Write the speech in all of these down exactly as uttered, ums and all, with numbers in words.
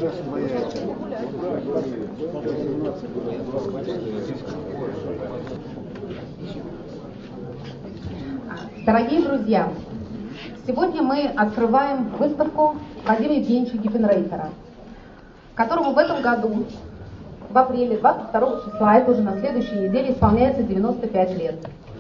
Дорогие друзья, сегодня мы открываем выставку Вадима Евгеньевича Гиппенрейтера, которому в этом году, в апреле двадцать второго числа, это уже на следующей неделе, исполняется девяносто пять лет.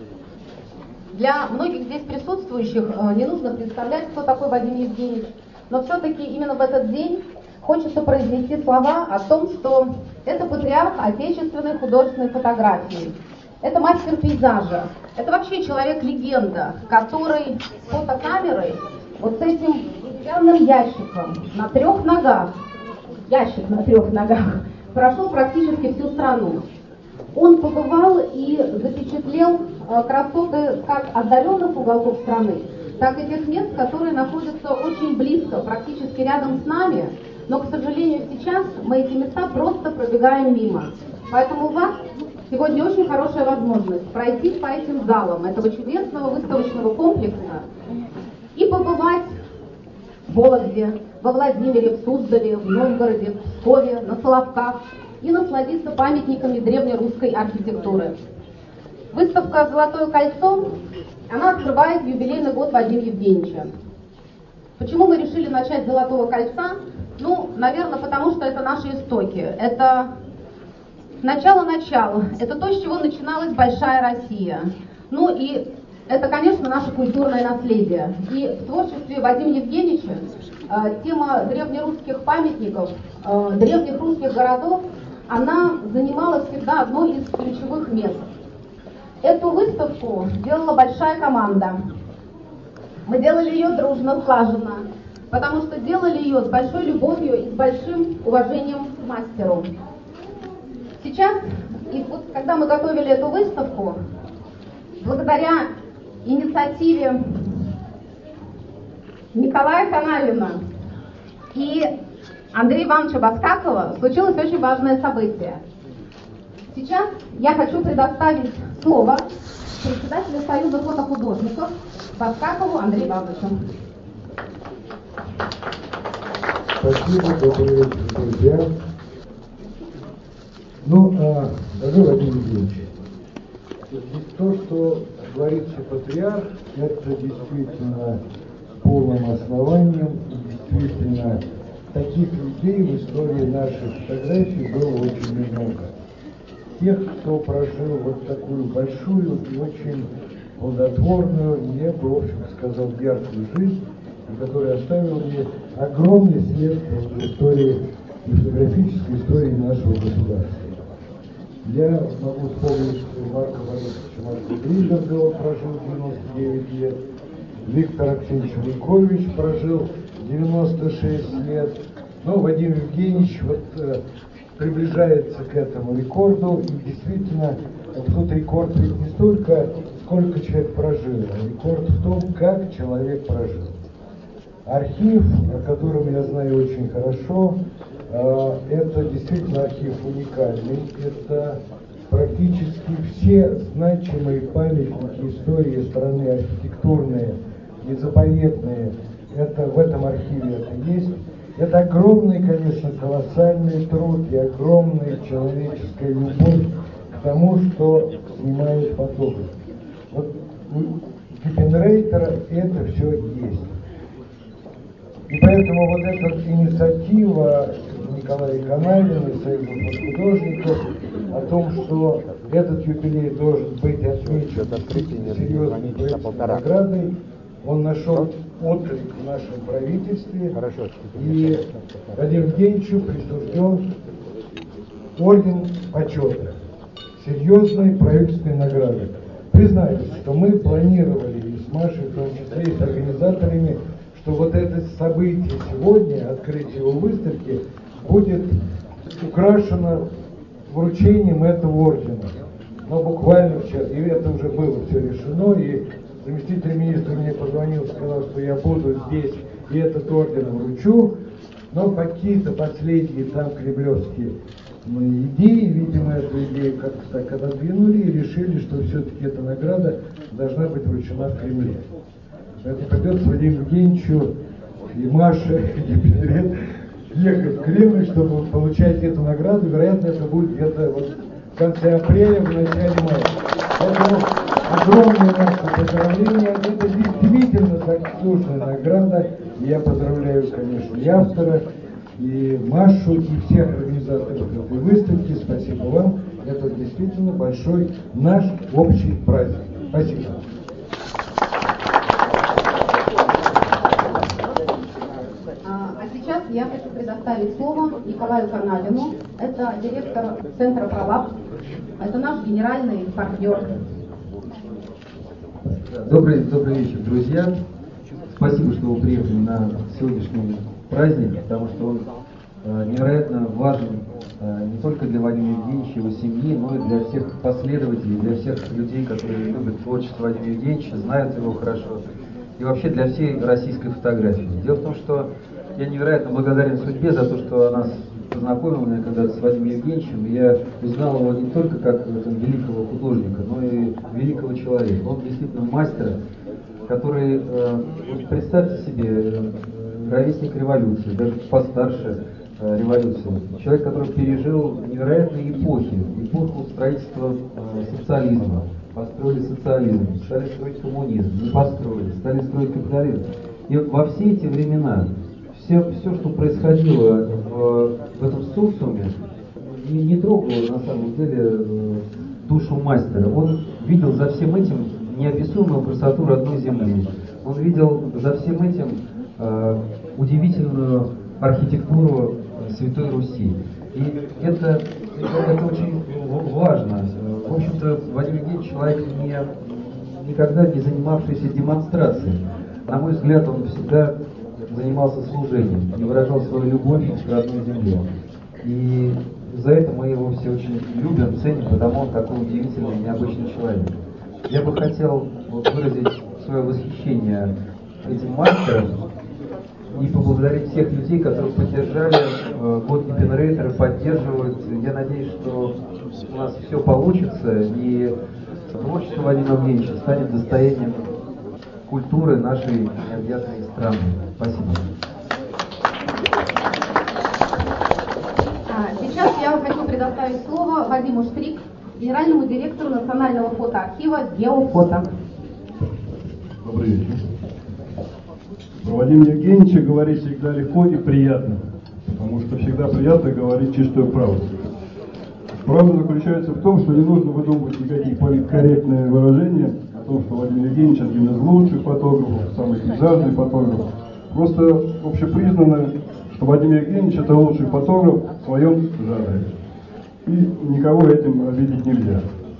Для многих здесь присутствующих не нужно представлять, кто такой Вадим Евгеньевич, но все-таки именно в этот день хочется произнести слова о том, что это патриарх отечественной художественной фотографии. Это мастер пейзажа. Это вообще человек-легенда, который с фотокамерой, вот с этим деревянным ящиком на трех ногах, ящик на трех ногах, прошел практически всю страну. Он побывал и запечатлел э, красоты как отдаленных уголков страны, так и тех мест, которые находятся очень близко, практически рядом с нами, но, к сожалению, сейчас мы эти места просто пробегаем мимо. Поэтому у вас сегодня очень хорошая возможность пройти по этим залам этого чудесного выставочного комплекса и побывать в Вологде, во Владимире, в Суздале, в Новгороде, в Пскове, на Соловках и насладиться памятниками древнерусской архитектуры. Выставка «Золотое кольцо», она открывает юбилейный год Вадима Евгеньевича. Почему мы решили начать с «Золотого кольца»? Ну, наверное, потому что это наши истоки. Это начало-начало. Это то, с чего начиналась большая Россия. Ну и это, конечно, наше культурное наследие. И в творчестве Вадима Евгеньевича э, тема древнерусских памятников, э, древних русских городов, она занимала всегда одно из ключевых мест. Эту выставку делала большая команда. Мы делали ее дружно, слаженно, потому что делали ее с большой любовью и с большим уважением к мастеру. Сейчас, и вот когда мы готовили эту выставку, благодаря инициативе Николая Канавина и Андрея Ивановича Баскакова случилось очень важное событие. Сейчас я хочу предоставить слово председателю Союза фотохудожников Баскакову Андрею Ивановичу. Спасибо, добрый вечер, друзья. Ну, а, дорогой Владимир Евгеньевич, то, что говорится патриарх, это действительно полным основанием, и действительно таких людей в истории наших фотографий было очень много. Тех, кто прожил вот такую большую и очень плодотворную, я бы, в общем, сказал, яркую жизнь, который оставил мне огромный след в истории, в фотографической истории нашего государства. Я могу вспомнить, что Марко Борисович Гриберга, он прожил девяносто девять лет, Виктор Аксенович Вуйкович прожил девяносто шесть лет, но Вадим Евгеньевич вот, э, приближается к этому рекорду, и действительно, тут рекорд ведь не столько, сколько человек прожил, а рекорд в том, как человек прожил. Архив, о котором я знаю очень хорошо, это действительно архив уникальный. Это практически все значимые памятники истории страны, архитектурные и заповедные. Это в этом архиве это есть. Это огромный, конечно, колоссальный труд и огромная человеческая любовь к тому, что снимает фотограф. Вот у Гиппенрейтера это все есть. И поэтому вот эта инициатива Николая Канавина и Союза художников о том, что этот юбилей должен быть отмечен серьезной наградой, он нашел отклик в нашем правительстве, и Владимиру Евгеньевичу присужден орден почета, серьезной правительственной награды. Признаюсь, что мы планировали и с Машей, в том числе и с организаторами, что вот это событие сегодня, открытие его выставки, будет украшено вручением этого ордена. Но буквально вчера, и это уже было все решено, и заместитель министра мне позвонил, сказал, что я буду здесь и этот орден вручу, но какие-то последние там кремлевские идеи, видимо, эту идею как-то так отодвинули и решили, что все-таки эта награда должна быть вручена в Кремле. Это придется Владимиру Евгеньевичу и Маше, и Петре ехать в Кремль, чтобы получать эту награду. Вероятно, это будет где-то вот в конце апреля, в начале мая. Поэтому огромное наше поздравление. Это действительно заслуженная награда. Я поздравляю, конечно, и автора, и Машу, и всех организаторов этой выставки. Спасибо вам. Это действительно большой наш общий праздник. Спасибо. А сейчас я хочу предоставить слово Николаю Канавину. Это директор Центра «Пролаб». Это наш генеральный партнер. Добрый, добрый вечер, друзья. Спасибо, что вы приехали на сегодняшний праздник, потому что он э, невероятно важен э, не только для Вадима Евгеньевича и его семьи, но и для всех последователей, для всех людей, которые любят творчество Вадима Евгеньевича, знают его хорошо, и вообще для всей российской фотографии. Дело в том, что я невероятно благодарен судьбе за то, что она нас познакомила меня когда-то с Вадимом Евгеньевичем, и я узнал его не только как там, великого художника, но и великого человека. Он действительно мастер, который, э, вот представьте себе, э, ровесник революции, даже постарше э, революции, человек, который пережил невероятные эпохи, эпоху строительства э, социализма, построили социализм, стали строить коммунизм, не построили, стали строить капитализм. И вот во все эти времена все, все что происходило в, в этом социуме, не, не трогало на самом деле э, душу мастера. Он видел за всем этим неописуемую красоту родной земли. Он видел за всем этим э, удивительную архитектуру Святой Руси. И это, это, это очень важно. В общем-то, Вадим Евгеньевич человек не, никогда не занимавшийся демонстрацией. На мой взгляд, он всегда занимался служением и выражал свою любовь к родной земле. И за это мы его все очень любим, ценим, потому он такой удивительный и необычный человек. Я бы хотел выразить свое восхищение этим мастером и поблагодарить всех людей, которые поддержали э, год Гиппенрейтера, поддерживают. Я надеюсь, что у нас все получится, и творчество Вадима Евгеньевича станет достоянием культуры нашей необъятной страны. Спасибо. Сейчас я хочу предоставить слово Вадиму Штрик, генеральному директору Национального фотоархива «Геофото». Добрый вечер. Про Вадима Евгеньевича говорить всегда легко и приятно, потому что всегда приятно говорить чистую правду. Правда заключается в том, что не нужно выдумывать никаких политкорректные выражения о том, что Вадим Евгеньевич один из лучших фотографов, самый пейзажный фотограф. Просто общепризнано, что Вадим Евгеньевич это лучший фотограф в своем жанре. И никого этим обидеть нельзя.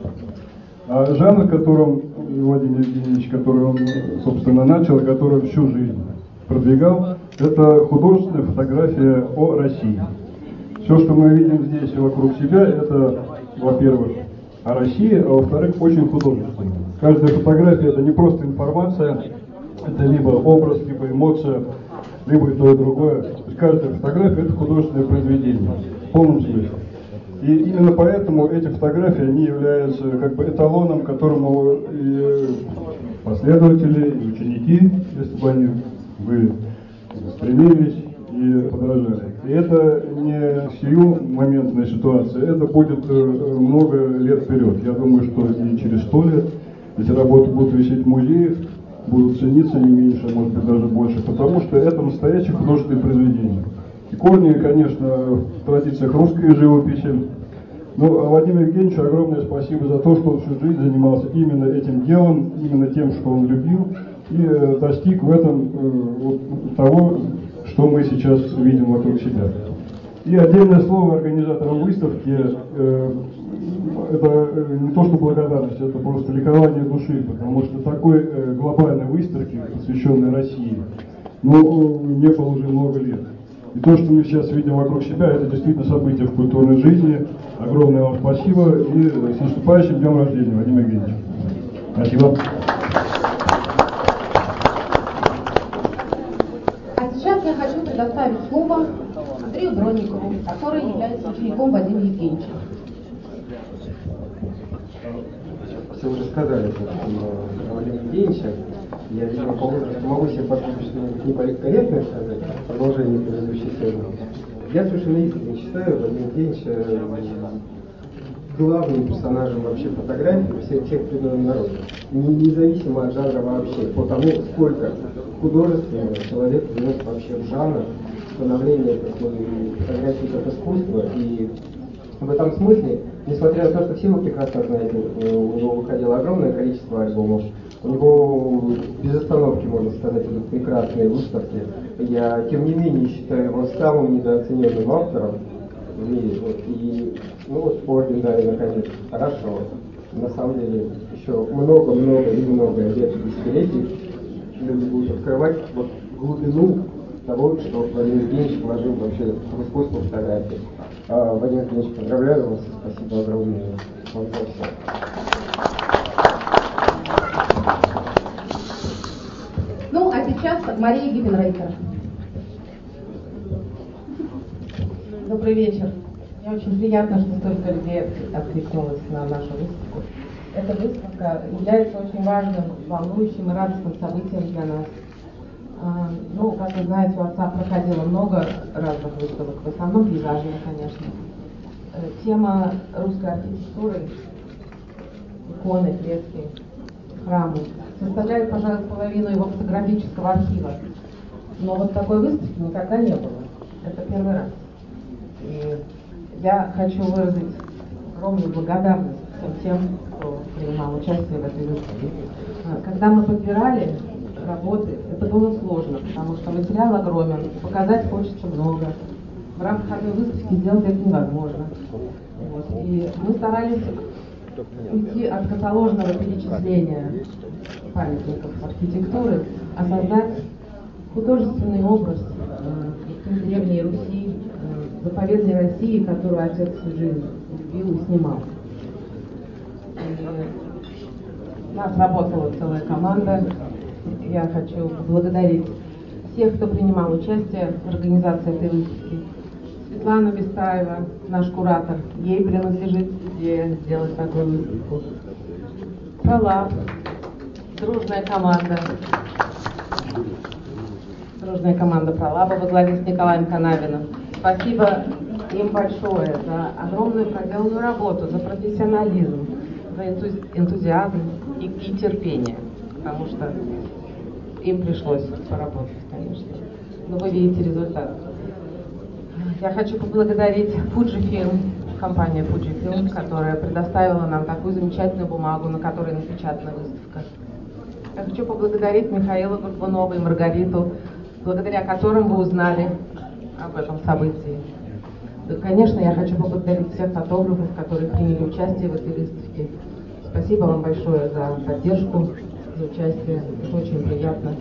А жанр, которым Владимир Евгеньевич, который он, собственно, начал, и который всю жизнь продвигал, это художественная фотография о России. Все, что мы видим здесь и вокруг себя, это, во-первых, о России, а во-вторых, очень художественно. Каждая фотография это не просто информация, это либо образ, либо эмоция, либо и то, и другое. То есть каждая фотография это художественное произведение в полном смысле. И именно поэтому эти фотографии, они являются как бы эталоном, к которому и последователи, и ученики, если бы они были, стремились и подражали. И это не сиюмоментная ситуация, это будет много лет вперед. Я думаю, что и через сто лет эти работы будут висеть в музеях, будут цениться не меньше, а может быть даже больше, потому что это настоящее художественное произведение. И корни, конечно, в традициях русской живописи. Ну, а Вадиму Евгеньевичу огромное спасибо за то, что он всю жизнь занимался именно этим делом, именно тем, что он любил, и э, достиг в этом э, вот, того, что мы сейчас видим вокруг себя. И отдельное слово организаторам выставки, э, это не то что благодарность, это просто ликование души, потому что такой э, глобальной выставки, посвященной России, ну, не было уже много лет. И то, что мы сейчас видим вокруг себя, это действительно событие в культурной жизни. Огромное вам спасибо и с наступающим днем рождения, Вадим Евгеньевич. Спасибо. А сейчас я хочу предоставить слово Андрею Дронникову, который является учеником Вадима Евгеньевича. Все уже сказали о Вадиме Евгеньевиче. Я, видимо, по возрасту могу себе позволить что-нибудь неполиткорректное сказать, продолжение предыдущей темы. Я совершенно искренне считаю Владимира Евгеньевича главным персонажем вообще фотографии всех тех времен народа. Независимо от жанра вообще, по тому, сколько художественного человек внес вообще в жанр становления такой фотографии как искусства. И в этом смысле, несмотря на то, что все вы прекрасно знаете, у него выходило огромное количество альбомов, у него без остановки, можно сказать, идут прекрасные выставки. Я, тем не менее, считаю его самым недооцененным автором в мире. Вот, и, ну вот, орден, да, и наконец, хорошо. На самом деле, еще много-много и много лет, десятилетий люди будут открывать вот глубину того, что Владимир Евгеньевич вложил вообще в искусство фотографии. А, Владимир Евгеньевич, поздравляю вас, спасибо огромное вам за все. Ну, а сейчас Мария Гиппенрейтер. Добрый вечер. Мне очень приятно, что столько людей откликнулось на нашу выставку. Эта выставка является очень важным, волнующим и радостным событием для нас. Ну, как вы знаете, у отца проходило много разных выставок, в основном пейзажные, конечно. Тема русской архитектуры, иконы, фрески, храмы составляет, пожалуй, половину его фотографического архива. Но вот такой выставки никогда не было. Это первый раз. И я хочу выразить огромную благодарность всем тем, кто принимал участие в этой выставке. Когда мы подбирали работы, это было сложно, потому что материал огромен, показать хочется много. В рамках одной выставки сделать это невозможно. Вот. И мы старались уйти от каталожного перечисления памятников архитектуры, а создать художественный образ э, древней Руси, э, заповедной России, которую отец всю жизнь любил и снимал. И у нас работала целая команда. Я хочу поблагодарить всех, кто принимал участие в организации этой выставки. Светлана Бестаева, наш куратор, ей принадлежит идея сделать такую выставку. Пролаб, дружная команда, дружная команда Пролаба во главе с Николаем Канавиным. Спасибо им большое за огромную проделанную работу, за профессионализм, за энтузиазм и, и терпение, потому что им пришлось поработать, конечно. Но вы видите результат. Я хочу поблагодарить Fujifilm, компания Fujifilm, которая предоставила нам такую замечательную бумагу, на которой напечатана выставка. Я хочу поблагодарить Михаила Горбунова и Маргариту, благодаря которым вы узнали об этом событии. Да, конечно, я хочу поблагодарить всех фотографов, которые приняли участие в этой выставке. Спасибо вам большое за поддержку, за участие. Это очень приятно.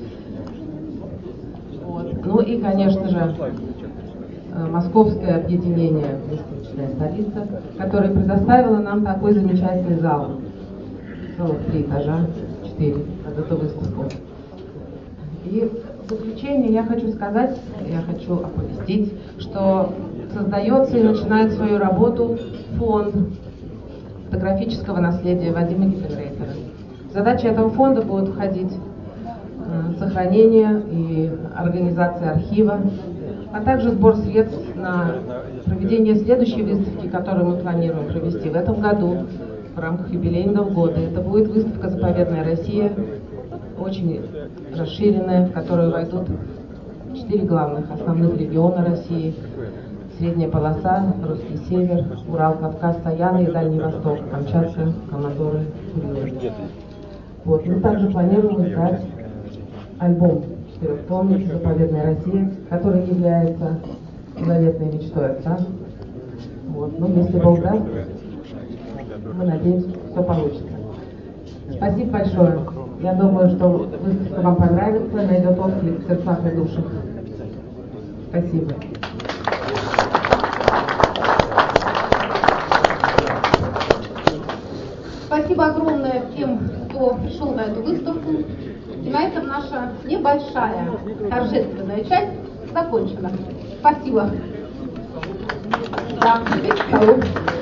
Вот. Ну и, конечно же, Московское объединение «Выставочная столица», которое предоставило нам такой замечательный зал. Целых три этажа, четыре, под эту выставку. И в заключение я хочу сказать, я хочу оповестить, что создается и начинает свою работу фонд фотографического наследия Вадима Гиппенрейтера. В задачи этого фонда будут входить э, сохранение и организация архива, а также сбор средств на проведение следующей выставки, которую мы планируем провести в этом году в рамках юбилейного года. Это будет выставка «Заповедная Россия», очень расширенная, в которую войдут четыре главных основных региона России: Средняя полоса, Русский север, Урал, Кавказ, Саяны и Дальний Восток, Камчатка, Комодоры, Курилы. Вот. Мы также планируем издать альбом четырехтомник «Заповедная Россия», который является заветной мечтой отца. Вот. Ну, если Бог даст, мы надеемся, что получится. Спасибо большое. Я думаю, что выставка вам понравится, найдет отклик в сердцах и душах. Спасибо. Спасибо огромное всем, кто пришел на эту выставку. И на этом наша небольшая торжественная часть закончена. Спасибо. Да, теперь к столу.